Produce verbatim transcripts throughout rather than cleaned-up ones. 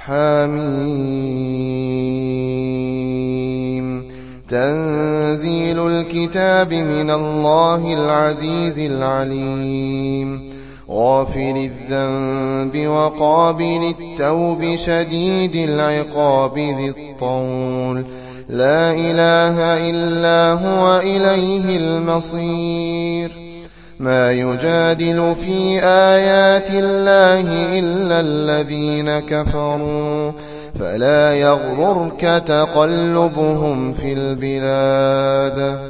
حميم. تنزيل الكتاب من الله العزيز العليم. غافر الذنب وقابل التوب شديد العقاب ذي الطول. لا إله إلا هو إليه المصير. ما يجادل في آيات الله إلا الذين كفروا فلا يغررك تقلبهم في البلاد.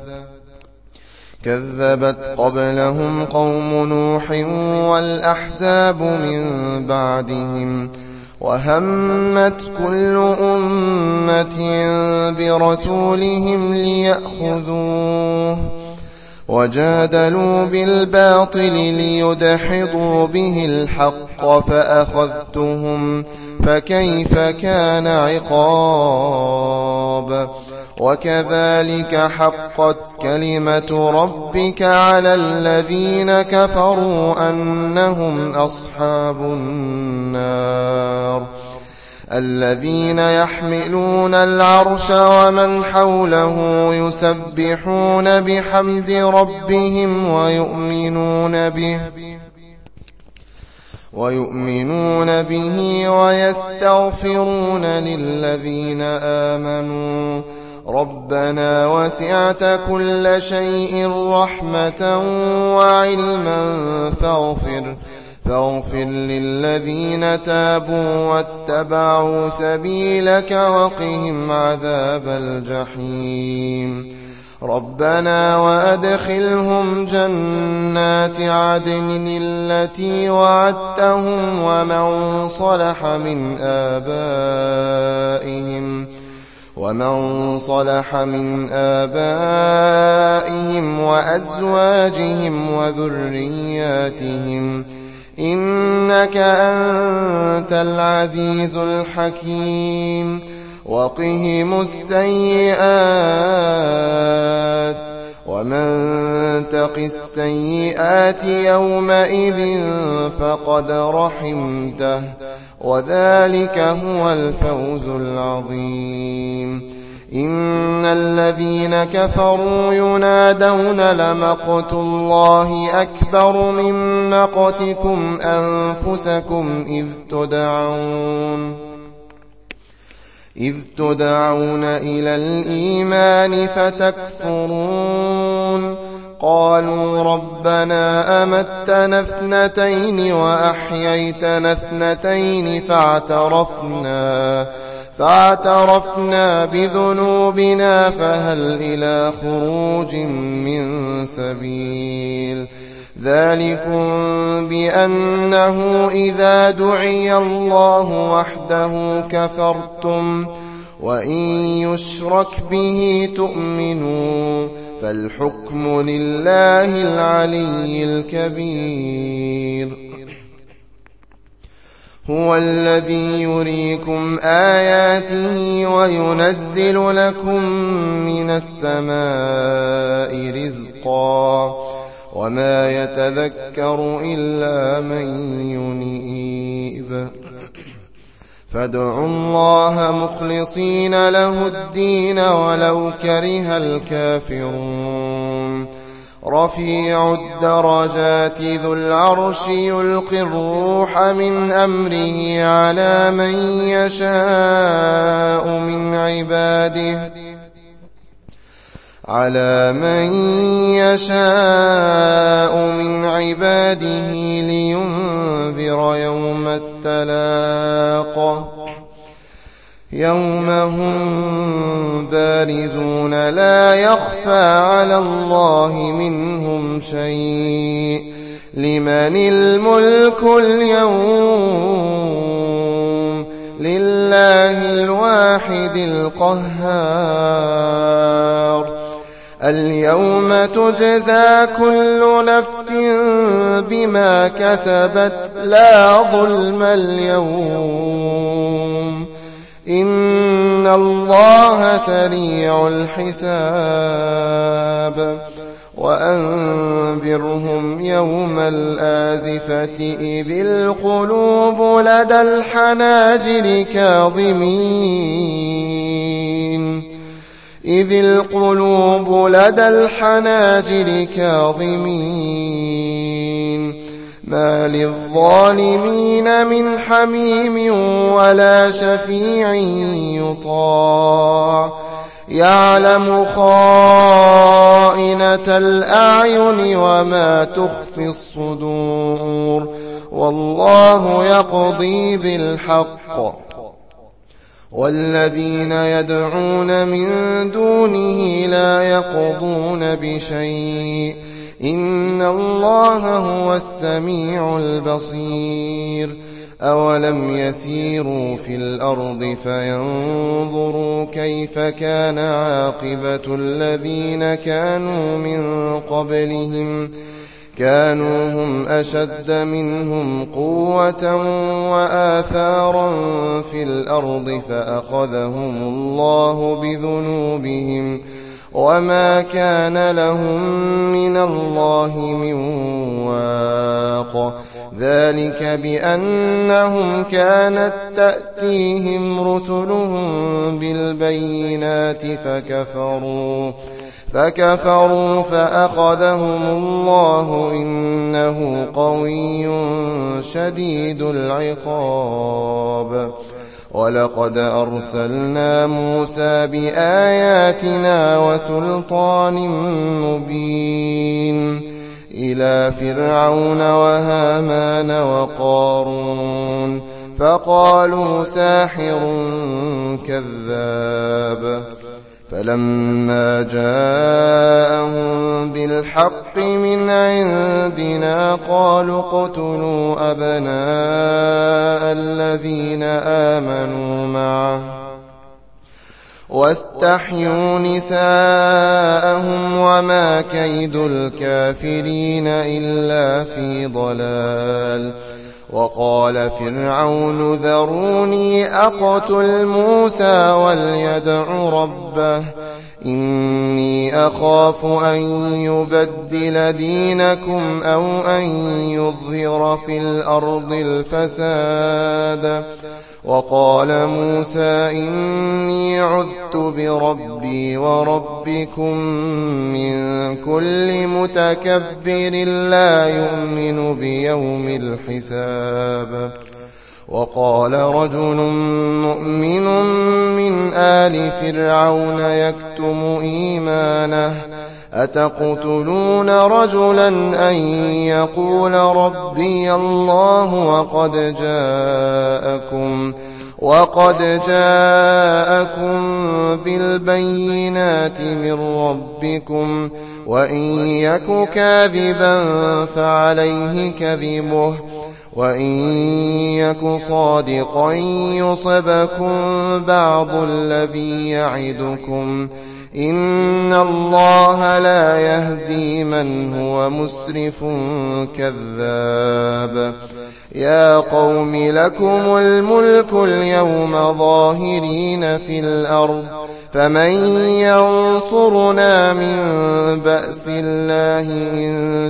كذبت قبلهم قوم نوح والأحزاب من بعدهم وهمت كل أمة برسولهم ليأخذوه وجادلوا بالباطل ليدحضوا به الحق فأخذتهم فكيف كان عقاب. وكذلك حقت كلمة ربك على الذين كفروا أنهم أصحاب النار. الذين يحملون العرش ومن حوله يسبحون بحمد ربهم ويؤمنون به ويؤمنون به ويستغفرون للذين آمنوا ربنا وسعت كل شيء رحمة وعلما فاغفر فاغفر للذين تابوا واتبعوا سبيلك وقهم عذاب الجحيم. ربنا وأدخلهم جنات عدن التي وعدتهم ومن صلح من آبائهم ومن صلح من آبائهم وأزواجهم وذرياتهم إنك أنت العزيز الحكيم. وقهم السيئات ومن تق السيئات يومئذ فقد رحمته وذلك هو الفوز العظيم. إن الذين كفروا ينادون لمقت الله أكبر من مقتكم أنفسكم إذ تدعون إذ تدعون إلى الإيمان فتكفرون. قالوا ربنا أمتنا اثنتين وأحييتنا اثنتين فاعترفنا فاعترفنا بذنوبنا فهل إلى خروج من سبيل. ذلكم بأنه إذا دعي الله وحده كفرتم وإن يشرك به تؤمنوا فالحكم لله العلي الكبير. هو الذي يريكم آياته وينزل لكم من السماء رزقا وما يتذكر إلا من ينيب. فادعوا الله مخلصين له الدين ولو كره الكافرون. رفيع الدرجات ذو العرش يلقي الروح من أمره على من يشاء من عباده على من يشاء من عباده لينذر يوم التلاق يوم هم بارزون لا يخفى على الله منهم شيء. لمن الملك اليوم لله الواحد القهار. اليوم تجزى كل نفس بما كسبت لا ظلم اليوم إن الله سريع الحساب. وأنذرهم يوم الآزفة إذ القلوب لدى الحناجر كاظمين إذ القلوب لدى الحناجر كاظمين ما للظالمين من حميم ولا شفيع يطاع يعلم خائنة الأعين وما تخفي الصدور والله يقضي بالحق والذين يدعون من دونه لا يقضون بشيء إن الله هو السميع البصير أولم يسيروا في الأرض فينظروا كيف كان عاقبة الذين كانوا من قبلهم كانوا هم أشد منهم قوة وآثارا في الأرض فأخذهم الله بذنوبهم وما كان لهم من الله من واق ذلك بأنهم كانت تأتيهم رسلهم بالبينات فكفروا فكفروا فأخذهم الله إنه قوي شديد العقاب ولقد أرسلنا موسى بآياتنا وسلطان مبين إلى فرعون وهامان وقارون فقالوا ساحر كذاب فلما جاءهم بالحق من عندنا قالوا اقتلوا أبناء الذين آمنوا معه واستحيوا نساءهم وما كيد الكافرين إلا في ضلال وقال فرعون ذروني أقتل موسى وليدع ربه إني أخاف أن يبدل دينكم أو أن يظهر في الأرض الفساد وقال موسى إني عذت بربي وربكم من كل متكبر لا يؤمن بيوم الحساب وقال رجل مؤمن من آل فرعون يكتم إيمانه أتقتلون رجلا أن يقول ربي الله وقد جاءكم وقد جاءكم بالبينات من ربكم وإن يك كاذبا فعليه كذبه وإن يك صادقا يصبكم بعض الذي يعدكم إن الله لا يهدي من هو مسرف كذاب يا قوم لكم الملك اليوم ظاهرين في الأرض فمن ينصرنا من بأس الله إن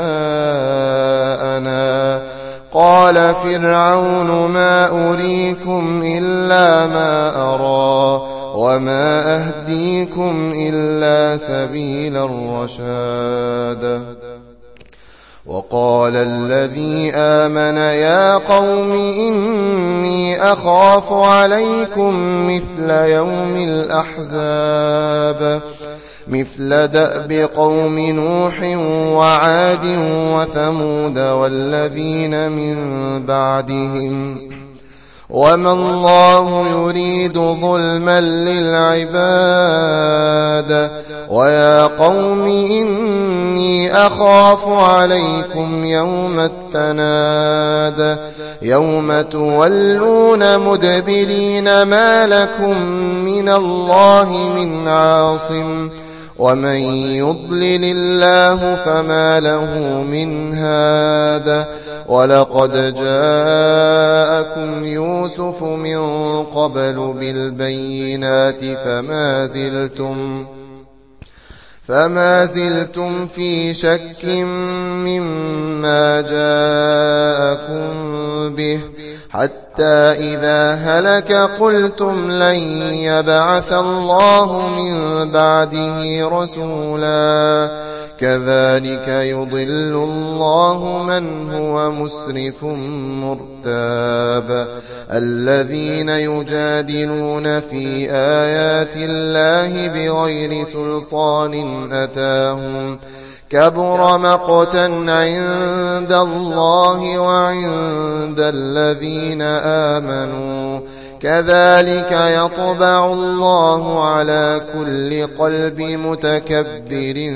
جاءنا قال فرعون ما أريكم إلا ما أرى وما أهديكم إلا سبيل الرشاد وقال الذي آمن يا قوم إني أخاف عليكم مثل يوم الأحزاب مثل دأب قوم نوح وعاد وثمود والذين من بعدهم وما الله يريد ظلما للعباد ويا قوم إني أخاف عليكم يوم التناد يوم تولون مدبرين ما لكم من الله من عاصم ومن يضلل الله فما له من هاد ولقد جاءكم يوسف من قبل بالبينات فما زلتم فما زلتم في شك مما جاءكم به حتى إذا هلك قلتم لن يبعث الله من بعده رسولا كذلك يضل الله من هو مسرف مرتاب الذين يجادلون في آيات الله بغير سلطان أتاهم كبر مقتا عند الله وعند الذين آمنوا كذلك يطبع الله على كل قلب متكبر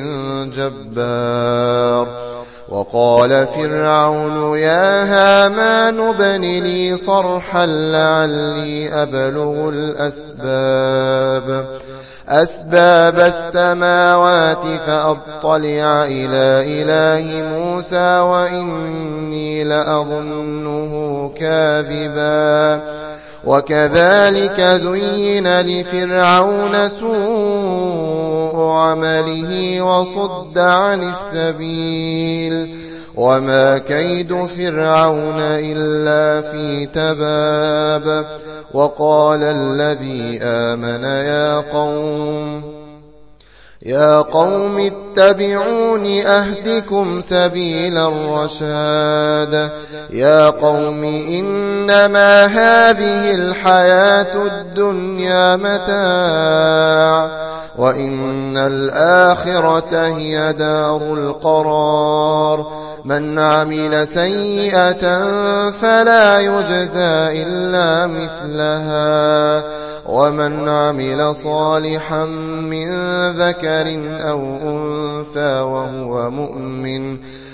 جبار وقال فرعون يا هامان ابن لي صرحا لعلي أبلغ الأسباب أسباب السماوات فأطلع إلى إله موسى وإني لأظنه كاذبا وكذلك زين لفرعون سوء عمله وصد عن السبيل وما كيد فرعون إلا في تباب وقال الذي آمن يا قوم يا قوم اتبعون أهدكم سبيل الرشاد يا قوم إنما هذه الحياة الدنيا متاع وإن الآخرة هي دار القرار من عمل سيئة فلا يجزى إلا مثلها ومن عمل صالحا من ذكر أو أنثى وهو مؤمن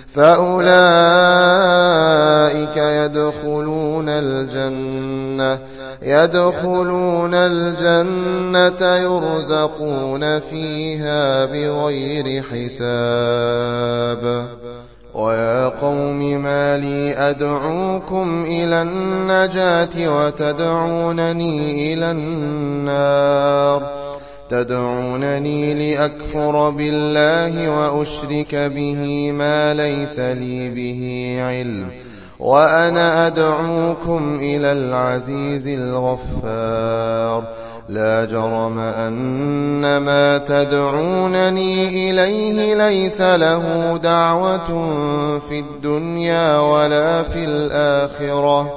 فأولئك يدخلون الجنة يدخلون الجنة يرزقون فيها بغير حساب ويا قوم ما لي أدعوكم إلى النجاة وتدعونني إلى النار تدعونني لأكفر بالله وأشرك به ما ليس لي به علم وأنا أدعوكم إلى العزيز الغفار لا جرم أن ما تدعونني إليه ليس له دعوة في الدنيا ولا في الآخرة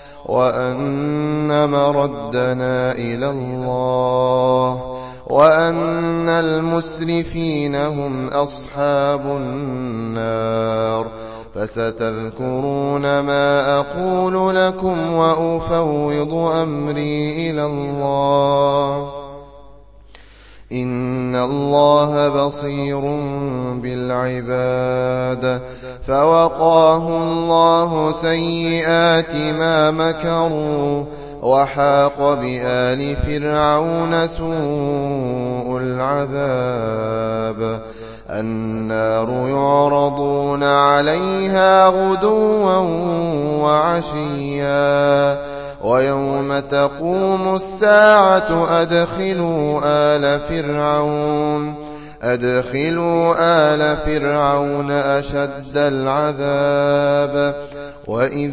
وأن مردنا إلى الله وأن المسرفين هم أصحاب النار فستذكرون ما أقول لكم وأفوض أمري إلى الله إن الله بصير بالعباد فوقاه الله سيئات ما مكروا وحاق بآل فرعون سوء العذاب النار يعرضون عليها غدوا وعشيا ويوم تقوم الساعة أدخلوا آل فرعون أدخلوا آل فرعون أشد العذاب وإذ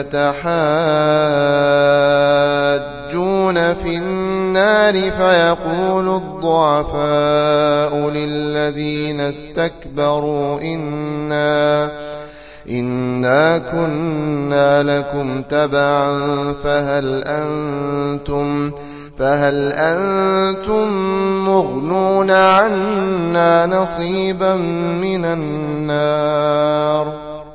يتحاجون في النار فيقول الضعفاء للذين استكبروا إنا إنا كنا لكم تبعا فهل أنتم فهل أنتم مغنون عنا نصيبا من النار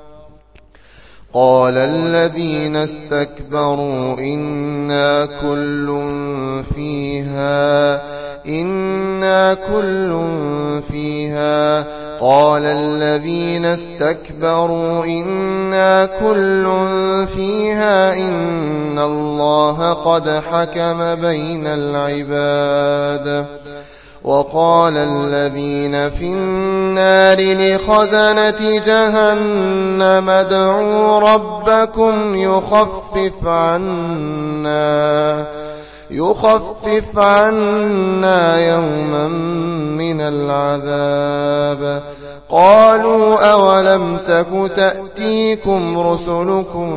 قال الذين استكبروا إنا كل فيها إنا كل فيها قال الذين استكبروا إنا كل فيها إن الله قد حكم بين العباد وقال الذين في النار لخزنة جهنم ادعوا ربكم يخفف عنا يخفف عنا يوما من العذاب. قالوا أولم تك تأتيكم رسلكم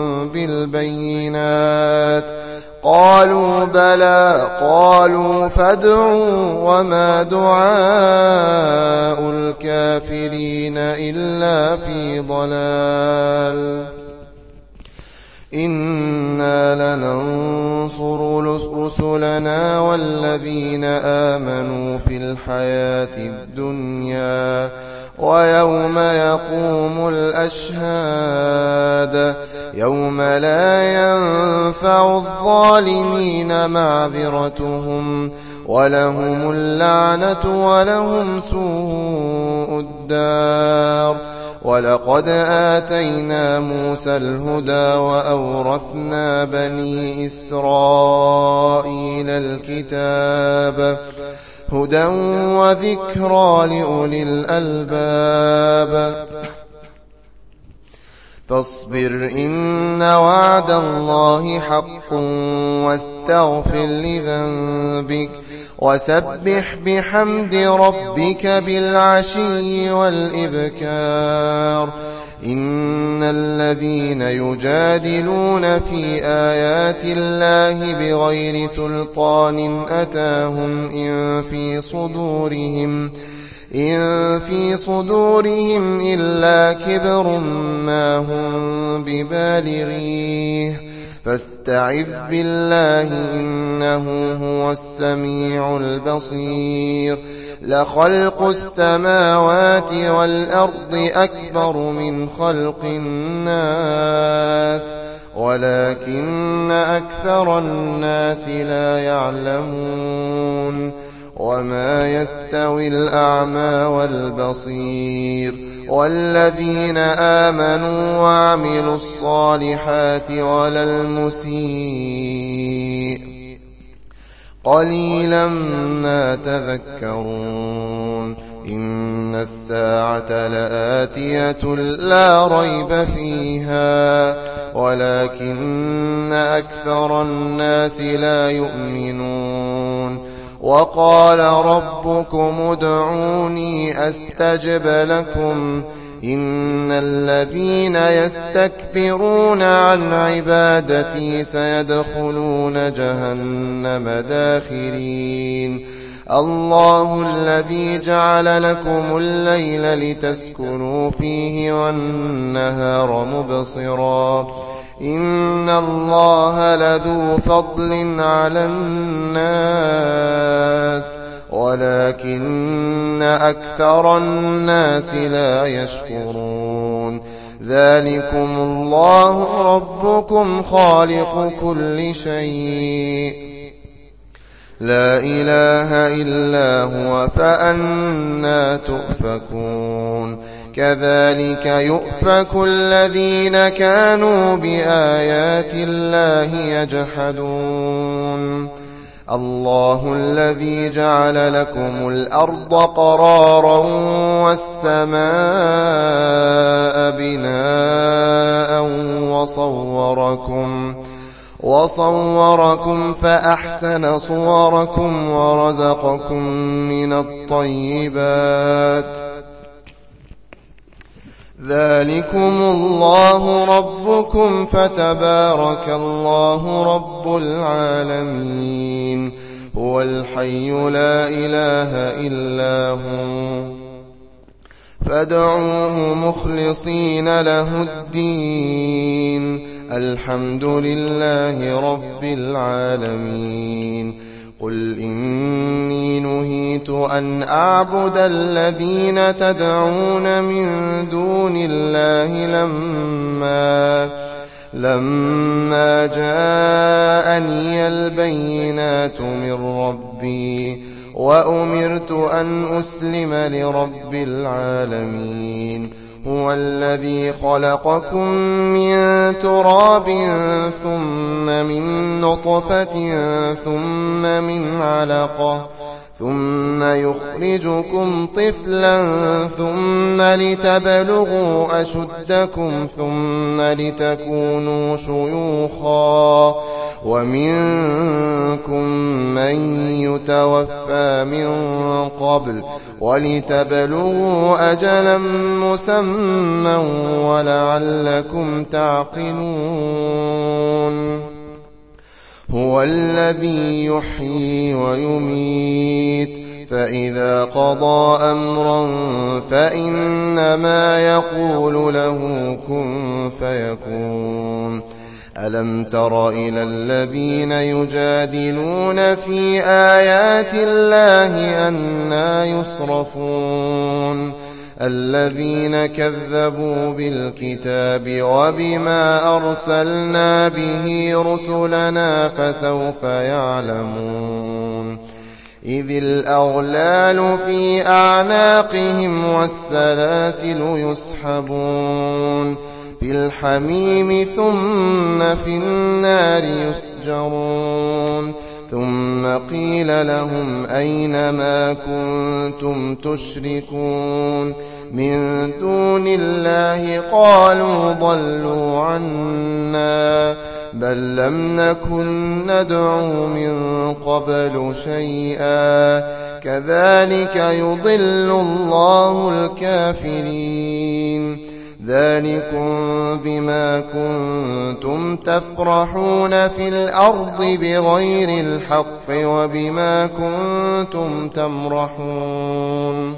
بالبينات قالوا بلى قالوا فادعوا وما دعاء الكافرين إلا في ضلال. إنا لننصر رسلنا والذين آمنوا في الحياة الدنيا ويوم يقوم الأشهاد يوم لا ينفع الظالمين معذرتهم ولهم اللعنة ولهم سوء الدار. ولقد آتينا موسى الهدى وأورثنا بني إسرائيل الكتاب هدى وذكرى لأولي الألباب. فاصبر إن وعد الله حق واستغفر لذنبك وسبح بحمد ربك بالعشي والإبكار. إن الذين يجادلون في آيات الله بغير سلطان أتاهم إن في صدورهم إن في صدورهم إلا كبر ما هم ببالغيه فاستعذ بالله إنه هو السميع البصير. لخلق السماوات والأرض أكبر من خلق الناس ولكن أكثر الناس لا يعلمون. وما يستوي الأعمى والبصير والذين آمنوا وعملوا الصالحات ولا المسيء قليلا ما تذكرون. إن الساعة لآتية لا ريب فيها ولكن أكثر الناس لا يؤمنون. وقال ربكم ادعوني أستجب لكم إن الذين يستكبرون عن عبادتي سيدخلون جهنم داخرين. الله الذي جعل لكم الليل لتسكنوا فيه والنهار مبصرا إن الله لذو فضل على الناس ولكن أكثر الناس لا يشكرون. ذلكم الله ربكم خالق كل شيء لا إله إلا هو فأنى تؤفكون. كذلك يؤفك الذين كانوا بآيات الله يجحدون. الله الذي جعل لكم الأرض قرارا والسماء بناء وصوركم وصوركم فأحسن صوركم ورزقكم من الطيبات. ذلكم الله ربكم فتبارك الله رب العالمين. هو الحي لا إله إلا هو فادعوه مخلصين له الدين. الحمد لله رب العالمين. قل إني نهيت أن أعبد الذين تدعون من دون الله لما لما جاءني البينات من ربي وأمرت أن أسلم لرب العالمين. هو الذي خلقكم من تراب ثم من نطفة ثم من علقة ثم يخرجكم طفلا ثم لتبلغوا أشدكم ثم لتكونوا شيوخا ومنكم من يتوفى من قبل ولتبلغوا أجلا مسمى ولعلكم تعقلون هو الذي يحيي ويميت فإذا قضى أمرا فإنما يقول له كن فيكون ألم تر إلى الذين يجادلون في آيات الله أنى يصرفون الذين كذبوا بالكتاب وبما أرسلنا به رسلنا فسوف يعلمون إذ الأغلال في أعناقهم والسلاسل يسحبون في الحميم ثم في النار يسجرون ثم قيل لهم أين ما كنتم تشركون من دون الله قالوا ضلوا عنا بل لم نكن ندعو من قبل شيئا كذلك يضل الله الكافرين ذلكم بما كنتم تفرحون في الأرض بغير الحق وبما كنتم تمرحون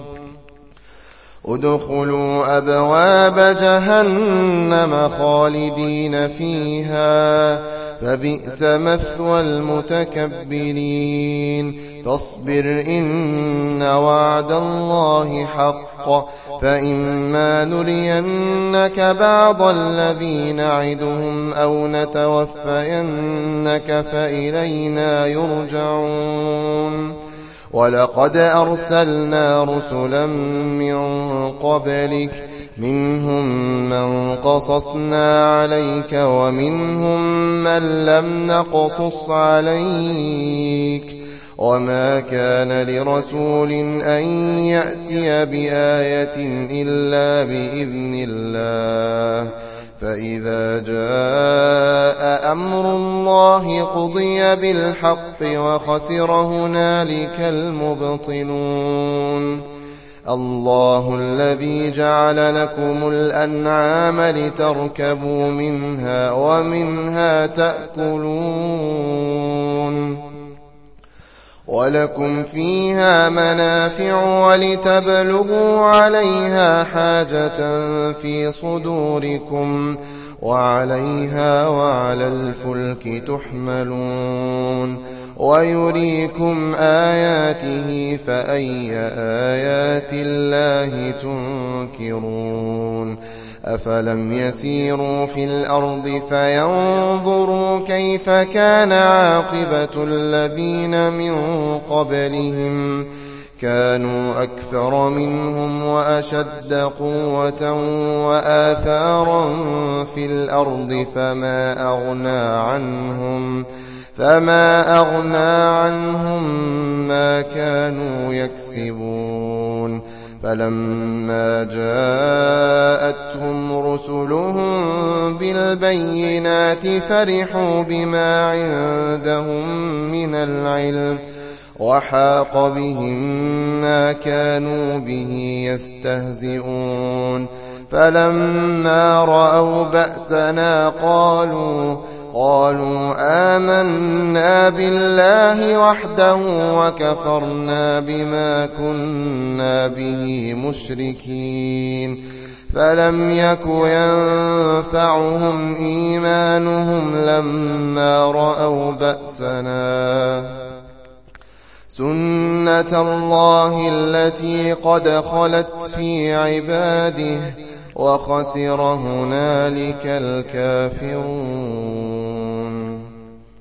ادخلوا أبواب جهنم خالدين فيها فبئس مثوى المتكبرين فاصبر إن وعد الله حق فإما نرينك بعض الذي نعدهم أو نتوفينك فإلينا يرجعون ولقد أرسلنا رسلا من قبلك منهم من قصصنا عليك ومنهم من لم نقصص عليك وما كان لرسول أن يأتي بآية إلا بإذن الله فإذا جاء أمر الله قضي بالحق وخسر هنالك المبطلون الله الذي جعل لكم الأنعام لتركبوا منها ومنها تأكلون ولكم فيها منافع ولتبلغوا عليها حاجة في صدوركم وعليها وعلى الفلك تحملون ويريكم آياته فأي آيات الله تنكرون أفلم يسيروا في الأرض فينظروا كيف كان عاقبة الذين من قبلهم كانوا أكثر منهم وأشد قوة وآثارا في الأرض فما أغنى عنهم فما أغنى عنهم ما كانوا يكسبون فلما جاءتهم رسلهم بالبينات فرحوا بما عندهم من العلم وحاق بهم ما كانوا به يستهزئون فلما رأوا بأسنا قالوا قالوا آمنا بالله وحده وكفرنا بما كنا به مشركين فلم يك ينفعهم إيمانهم لما رأوا بأسنا سنة الله التي قد خلت في عباده وخسر هنالك الكافرون